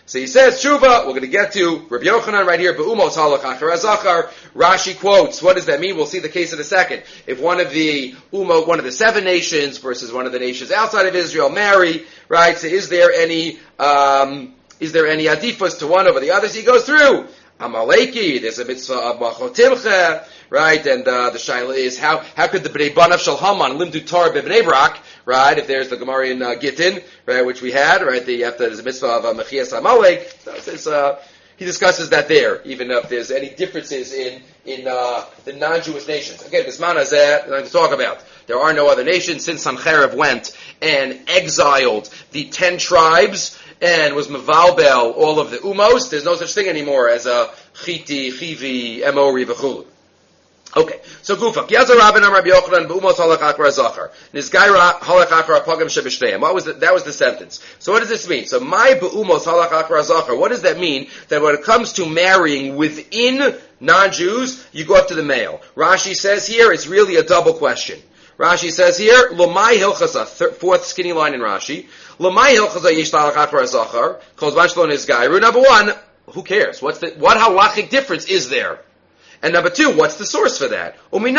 So he says, Tshuva, we're going to get to Rabbi Yochanan right here, Be'umos halach achar azachar. Rashi quotes, what does that mean? We'll see the case in a second. If one of the 7 nations versus one of the nations outside of Israel marry, right, so is there any adifus to one over the others? He goes through. Amaleki, there's a mitzvah of machotimcha, right? And the shaila is how could the bnei banav shel Haman limdu Torah b'bnei Brak, right? If there's the Gemara in Gittin, right, which we had, right? There's a mitzvah of mechias Amalek. He discusses that there, even if there's any differences in the non-Jewish nations. Again, this man is nothing to talk about. There are no other nations since Sancherib went and exiled the 10 tribes and was mevalbel all of the umos. There's no such thing anymore as a chiti, chivi, emori, v'chulu. Okay, so Gufa. Kiyaza Rabban Rabbi Yochanan be'umos halach akra zachar. Nizgaira halach akra pagam shebishteyim. That was the sentence. So what does this mean? So my be'umos halach akra zachar. What does that mean? That when it comes to marrying within non-Jews, you go up to the male. Rashi says here it's really a double question. Rashi says here, Lomai hilchasa, fourth skinny line in Rashi. Lomai hilchasa yesh halach akra zachar. Kol zman shelo nizgairu. Number one, who cares? What halachic difference is there? And number two, what's the source for that?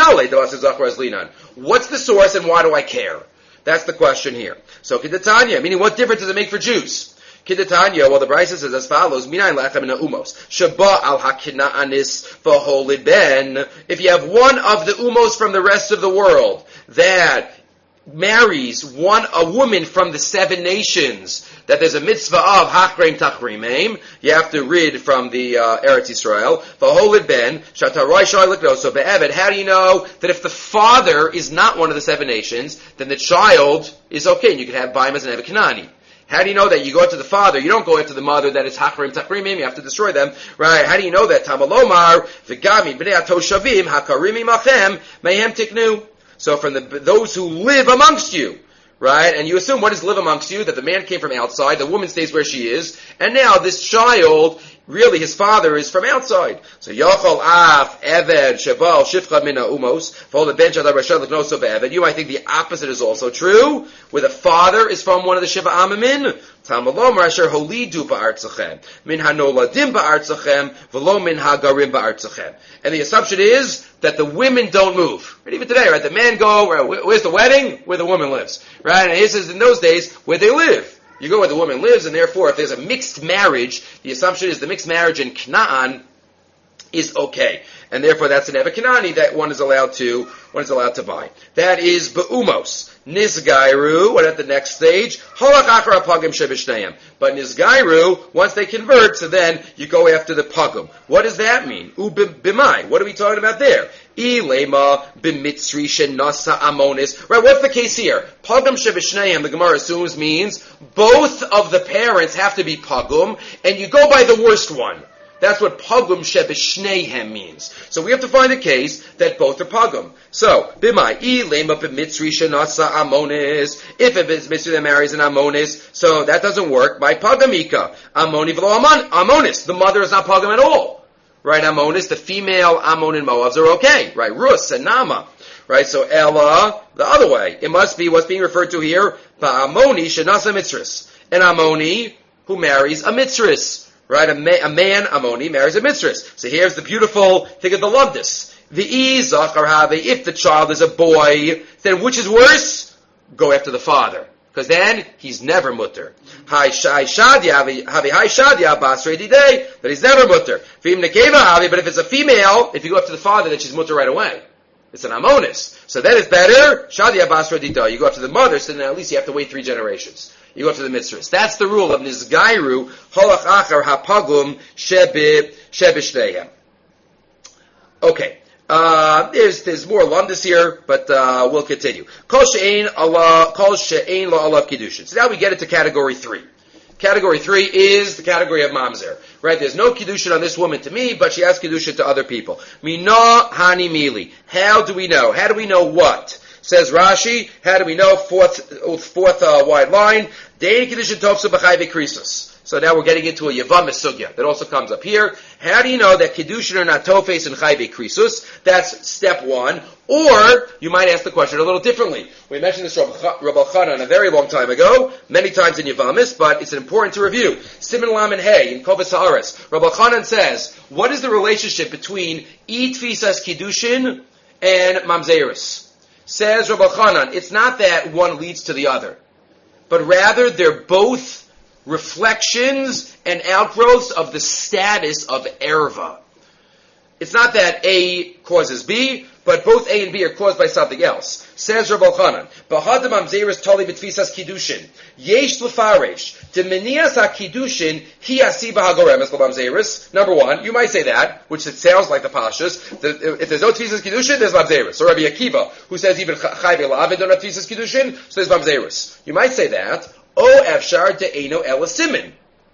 What's the source and why do I care? That's the question here. So, Kidatanya, meaning what difference does it make for Jews? Kidatanya, well, the Brisa says as follows, Minayin lechem ina umos, Shaba al hakina'anis v'holid ben. If you have one of the umos from the rest of the world that marries a woman from the 7 nations, that there's a mitzvah of hachreim tachrimeim, you have to read from the Eretz Yisrael, v'holid ben, shataroi shai liknoso be'eved. How do you know that if the father is not one of the 7 nations, then the child is okay, and you can have Baim as an Evet Kanani? How do you know that? You go after the father, you don't go after the mother that is hachreim tachrimeim, you have to destroy them, right? How do you know that? Tamalomar, v'gami b'nei atoshavim, hakarim imachem, mehem tiknu. So from those who live amongst you, right? And you assume what is live amongst you? That the man came from outside, the woman stays where she is, and now this child, really his father is from outside. So Yochol Af, Eved, Shebal, Shifcha Mina Umos, Fold Ben Shadar Rashad Leknoso Be'eved. You might think the opposite is also true, where the father is from one of the Shiva Amamin. Tamalom Rasher Holidu Ba'artzachem, Min Hanoladim Ba'artzachem, Velo Min Hagarim Ba'artzachem. And the assumption is that the women don't move. Right? Even today, right? The men go, where's the wedding? Where the woman lives. Right? And he says in those days, where they live. You go where the woman lives, and therefore, if there's a mixed marriage, the assumption is the mixed marriage in Canaan is okay. And therefore, that's an Evet Kanani that one is allowed to buy. That is Be'umos. Nizgairu, what at the next stage? Halach achar pagim shebishnayim. But Nizgairu, once they convert, so then you go after the pagum. What does that mean? Bimai. What are we talking about there? Ilema b'mitzri shenasa amonis. Right, what's the case here? Pagum shebishnayim, the Gemara assumes, means both of the parents have to be pagum, and you go by the worst one. That's what pagum shebishneihem means. So we have to find a case that both are pagum. So, b'mai, ilema b'mitzri shenasa amonis. If a mitzri that marries an amonis, so that doesn't work. By pagamika, amoni v'lo amonis. The mother is not pagum at all. Right, amonis, the female Ammon and Moabs are okay. Right, Rus and Nama. Right, so Ella, the other way. It must be what's being referred to here, ba'amoni shenasa mitzris. An Ammoni who marries a mitzris. Right, a man, Ammoni, marries a mitzris. So here's the beautiful, think of the lovdus. If the child is a boy, then which is worse? Go after the father. Because then, he's never mutter. That he's never mutter. But if it's a female, if you go after the father, then she's mutter right away. It's an Ammonis. So that is better. Shadia basra dita. You go after the mother, so then at least you have to wait 3 generations. You go after the mitzvahs. That's the rule of Nizgairu, Holach Achar HaPagum Shebishteihem. Okay. There's more lumdus here, but we'll continue. Kol she'ein lo alav kiddushin. So now we get into category 3. Category 3 is the category of mamzer. Right? There's no kiddushin on this woman to me, but she has kiddushin to other people. Mina hani mili. How do we know? How do we know what? Says Rashi, how do we know? Fourth wide line. Dein kiddushin tofsa b'chai v'krisos. So now we're getting into a Yavamis Sugya that also comes up here. How do you know that Kiddushin are not Tofes and Chayve Krisus? That's step one. Or, you might ask the question a little differently. We mentioned this Rabbi Chanan a very long time ago, many times in Yavamis, but it's important to review. Siman Laman Hey, in Kovas Haaretz, Rabbi Chanan says, what is the relationship between Tfisas Kiddushin and Mamzeris? Says Rabbi Chanan, it's not that one leads to the other, but rather they're both reflections and outgrowths of the status of erva. It's not that A causes B, but both A and B are caused by something else. Says Rabbi Chanan, "B'hadam amzeris tali b'tfisas kiddushin yesh lefaresh demenias hakidushin hi asiba hagoremes l'mamzeris." Number one, you might say that, which it sounds like the pashas. If there's no tfisas kiddushin, there's mamzeris. Or Rabbi Akiva, who says even chayve la'avid don't have tfisas kiddushin, so there's mamzeris. You might say that. O efshar de'eno ela simin.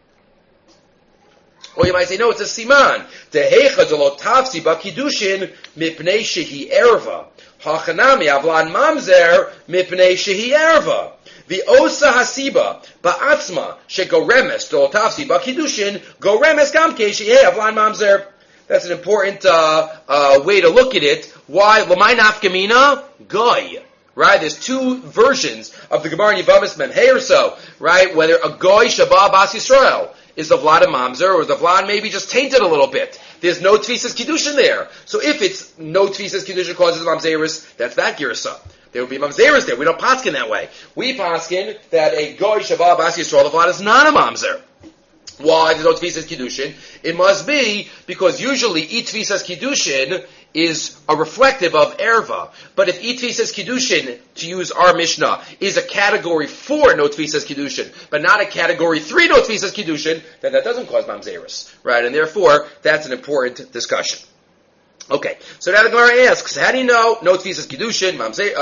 Or you might say, no, it's a siman. Dehecha delo tafsi b'kiddushin mipnei shehi erva. Hachanami avlan mamzer mipnei shehi erva. The osa hasiba ba'atzma shegoremes delo tafsi b'kiddushin goremes gamke shehi avlan mamzer. That's an important way to look at it. Why? L'may nafkamina goy. Right? There's two versions of the Gemara in Yavamis Memhei or so. Right? Whether a goy shabbat bas Yisrael is the vlad a mamzer, or the vlad maybe just tainted a little bit. There's no tfisas kiddushin there. So if it's no tfisas kiddushin causes mamzeris, that's that girsa. There will be mamzeris there. We don't paskin that way. We paskin that a goy shabbat bas Yisrael, the vlad is not a mamzer. Why? There's no tfisas kiddushin. It must be because usually tfisas kiddushin is a reflective of erva. But if tfisas kiddushin, to use our Mishnah, is a category 4 no tfisas kiddushin, but not a category 3 no tfisas kiddushin, then that doesn't cause mamzeris, right? And therefore, that's an important discussion. Okay, so now the Gemara asks, how do you know no tfisas kiddushin,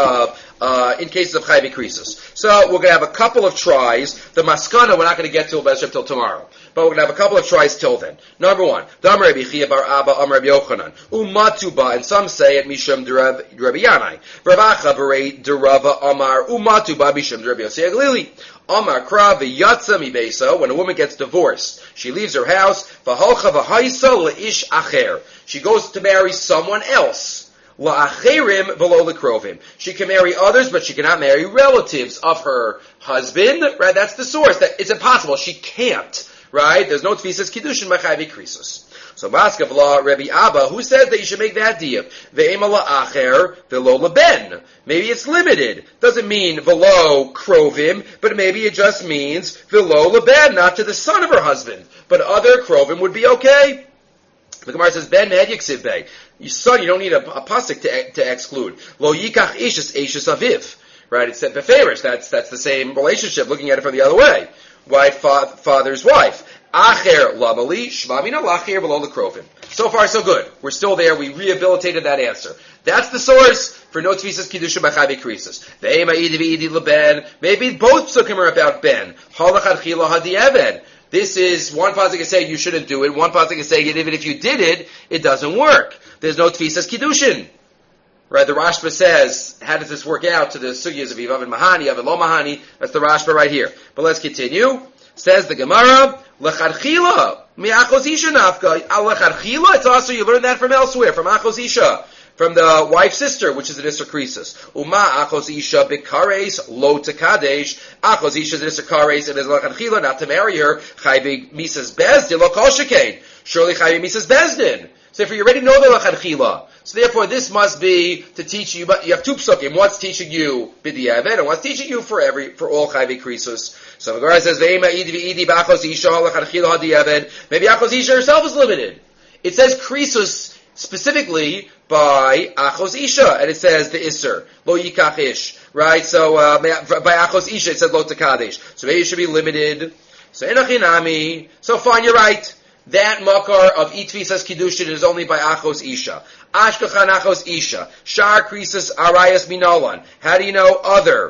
in cases of chayve krisus? So we're going to have a couple of tries. The maskana we're not going to get to till tomorrow, but we're going to have a couple of tries till then. Number one, the Amar Rabbi Chia bar Abba, Amar Rabbi Yochanan, umatuba, and some say it mishum Rabbi Yanai, Ravacha berei derava Amar umatuba mishum Rabbi Yossi Aglili. Amar kra v'yatza mibesa. When a woman gets divorced, she leaves her house. V'holcha v'haisa leish acher. She goes to marry someone else. La'acherim v'lo lekrovim. She can marry others, but she cannot marry relatives of her husband. Right? That's the source. That it's impossible. She can't. Right? There's no tfisas kiddushin b'chayve krisus. So Maskav law Rabbi Abba, who says that you should make that div? Ve'ema la'acher v'lo leben. Maybe it's limited. Doesn't mean v'lo krovim, but maybe it just means v'lo leben, not to the son of her husband, but other krovim would be okay. The Gemara says ben med yiksiv bey. Your son, you don't need a pasuk to exclude. Lo yikach ishus aviv. Right? It's beferish. That's the same relationship. Looking at it from the other way. Wife, father's wife. Acher lamali shvamina lacher v'lo lekrovim. So far, so good. We're still there. We rehabilitated that answer. That's the source for no tfisas kiddushin b'chayve krisus. Ve'ema idi v'idi leben. Maybe both psukim are about ben. Halachad chila hadi'eved. This is, one pasuk is saying you shouldn't do it. One pasuk is saying even if you did it, it doesn't work. There's no tfisas kiddushin. Right, the Rashba says, how does this work out to the sugyas of Yivav and Mahani, Yav and Lo Mahani? That's the Rashba right here. But let's continue. Says the Gemara, L'chadchila, mi'achos isha nafka. L'chadchila, it's also, you learn that from elsewhere, from achos isha, from the wife's sister, which is an Isser Krisus. Uma achos isha bikares lo tekadesh. Achos isha is an Isser Kares, and is l'chadchila, not to marry her. Chayve misas bezdin, lo kol shekain. Surely chayve misas bezdin. So if you already know the l'chadchila, so therefore this must be to teach you, but you have two psukim. One's teaching you b'di'evet, and one's teaching you for all chayve krisus. So the Gemara says, Ve'ema idi v'idi b'achos isha l'chadchila ha'di'evet. Maybe achos isha herself is limited. It says krisus specifically by achos isha, and it says the isser, lo yikach ish. Right? So by achos isha it says lo tekadesh. So maybe it should be limited. So enachinami. So fine, you're right. That makar of itfisas kiddushin is only by achos isha. Ashkachan achos isha. Shar krisus arayos minolan. How do you know other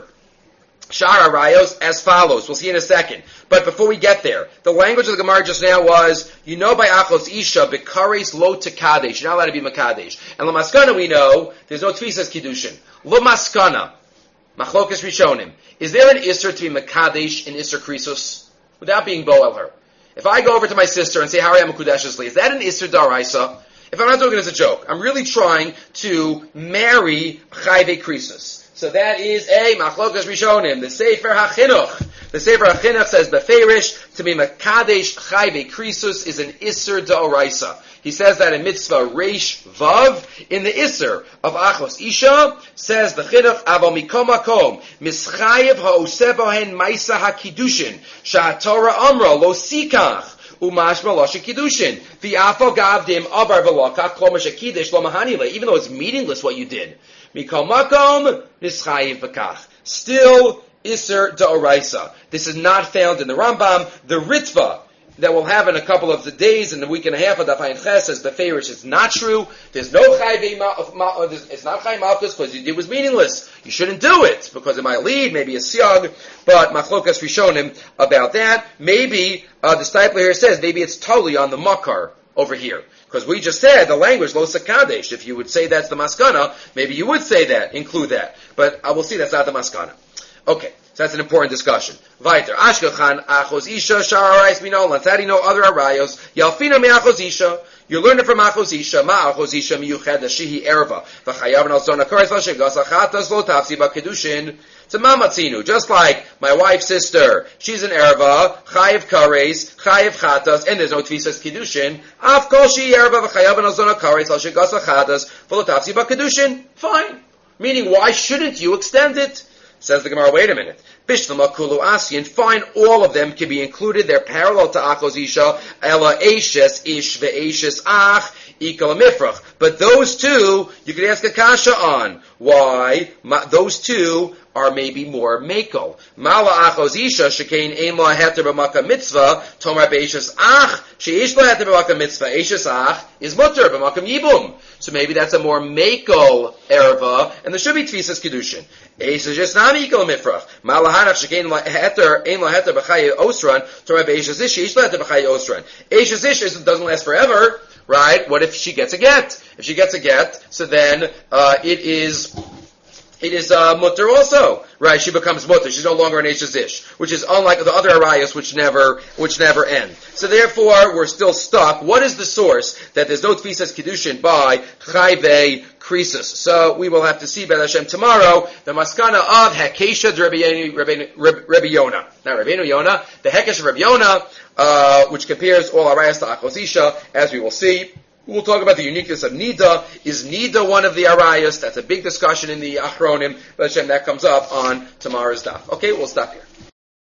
shar arayos? As follows. We'll see in a second. But before we get there, the language of the Gemara just now was, you know by achos isha, bekares lo tekadesh. You're not allowed to be makadesh. And lamaskana we know, there's no tfisas kiddushin. Lamaskana. Machlokas rishonim. Is there an isser to be makadesh in isser krisus? Without being boel her. If I go over to my sister and say, Harei Mekudeshes Li, is that an Isser Daraisa? If I'm not doing it as a joke, I'm really trying to marry Chayve Krisus. So that is a Machlokas Rishonim, the Sefer HaChinuch. The Sefer HaChinuch says, Beferish, to be Mekadesh Chayve Krisus is an Isser Daraisa. He says that in Mitzvah Reish Vav, in the Isser of Achos Isha, says the Chinuch, Avo Mikom Makom, Mischayev Ha'oseh Bohen Maisa HaKidushin, Sha'atorah Amra Lo Sikach, Umashma Loshe Kiddushin. V'afo gavdim abar v'lokach klomash akidish lo mahanile. Even though it's meaningless what you did. Mikol makom nischayiv b'kach. Still Isser Da'oraisa. This is not found in the Rambam. The Ritva that we'll have in a couple of the days, in a week and a half of Daf Ayin Ches, says Beferish is not true. There's no Chayve, it's not Chayim Malchus because it was meaningless. You shouldn't do it because it might lead, maybe a Siyag, but Machlokas Rishonim about that. Maybe, the Stipler here says, maybe it's totally on the Makar over here. Because we just said the language, Lo Sakadesh. If you would say that's the Maskana, maybe you would say that, include that. But I will see that's not the Maskana. Okay. So that's an important discussion. Weiter. Ashkechan achos isha shararais minolan. How do you know other arayos? Yalfina me achos isha. You learn it from achos isha. Ma achos isha miyuched shehi erva. V'chayav al zona kares l'shegas achatas lo tafsi b'kedushin. It's a mamatzinu. Just like my wife's sister. She's an erva. Chayav kares. Chayav chatas. And there's no tfisas kedushin. Af kol shehi erva. V'chayav al zona kares l'shegas achatas. V'lo tafsi b'kedushin. Fine. Meaning, why shouldn't you extend it? Says the Gemara, wait a minute. Bishlama kulu asian, fine, all of them can be included. They're parallel to achos isha, ela eshes ish ve'eshes ach, ikal mifrach. But those two, you could ask a kasha on. Why? Those two are maybe more makel. Mala achos isha, shekain ein la heter b'maka mitzvah, tomar be'eshes ach, she'ish la heter b'maka mitzvah, eshes ach, is mutter b'makam yibum. So maybe that's a more makel erva, and there should be tfisas kedushin. Eshes just not ikal mifrach. Mala hanach shekain la heter, ein la heter b'chaye osran, tomar be'eshes ish, she'ish la heter b'chaye osran. Eshes ish doesn't last forever, right? What if she gets a get? If she gets a get, so then it is mutter also, right? She becomes mutter. She's no longer an Eishes Ish, which is unlike the other arayos which never end. So therefore, we're still stuck. What is the source that there's no tfisas kedushin by Chayve Krisus? So we will have to see Be'ez Hashem tomorrow the maskana of Hekesha Rabbi Yonah, not Rabbeinu Yonah, the Hekesh of Rabbi Yonah, which compares all arayos to Achos Isha, as we will see. We'll talk about the uniqueness of Nida. Is Nida one of the arayos? That's a big discussion in the Achronim. But Hashem, that comes up on tomorrow's daf. Okay, we'll stop here.